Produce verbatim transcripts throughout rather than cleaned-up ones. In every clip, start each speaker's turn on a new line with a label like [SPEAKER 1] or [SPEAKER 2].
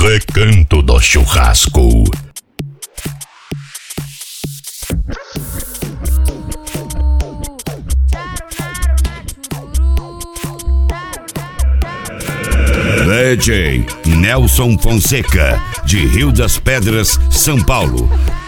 [SPEAKER 1] Recanto do Churrasco. D J Nelson Fonseca, de Rio das Pedras, São Paulo.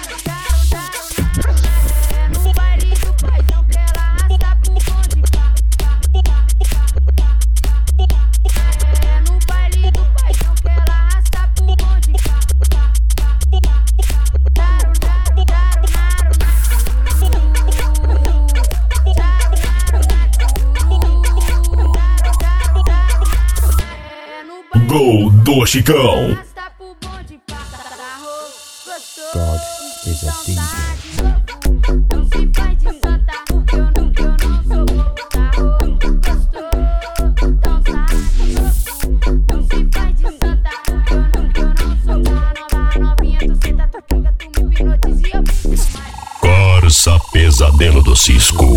[SPEAKER 1] Gol do Chicão.
[SPEAKER 2] God is a D J.
[SPEAKER 1] Corsa Pesadelo do Cisco.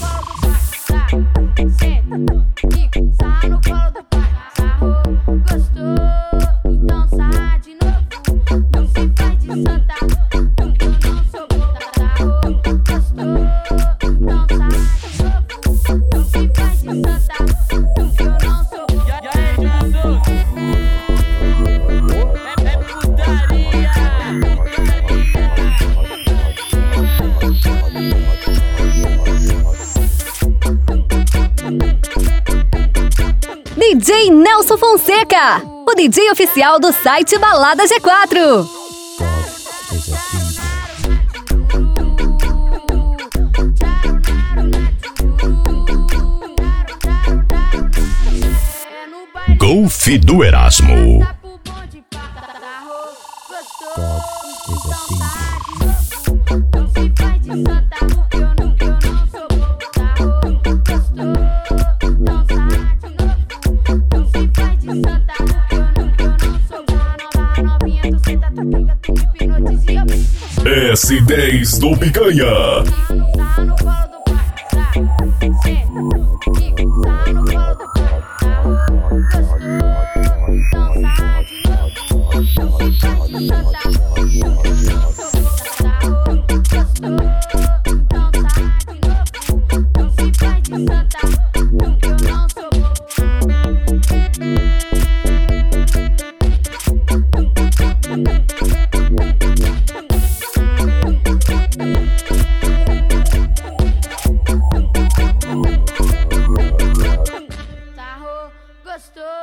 [SPEAKER 3] D J Nelson Fonseca, o D J oficial do site Balada G quatro.
[SPEAKER 2] God is a D J.
[SPEAKER 1] Golf do Erasmo.
[SPEAKER 2] God is a D J.
[SPEAKER 1] S dez do Picanha.
[SPEAKER 4] Gostou?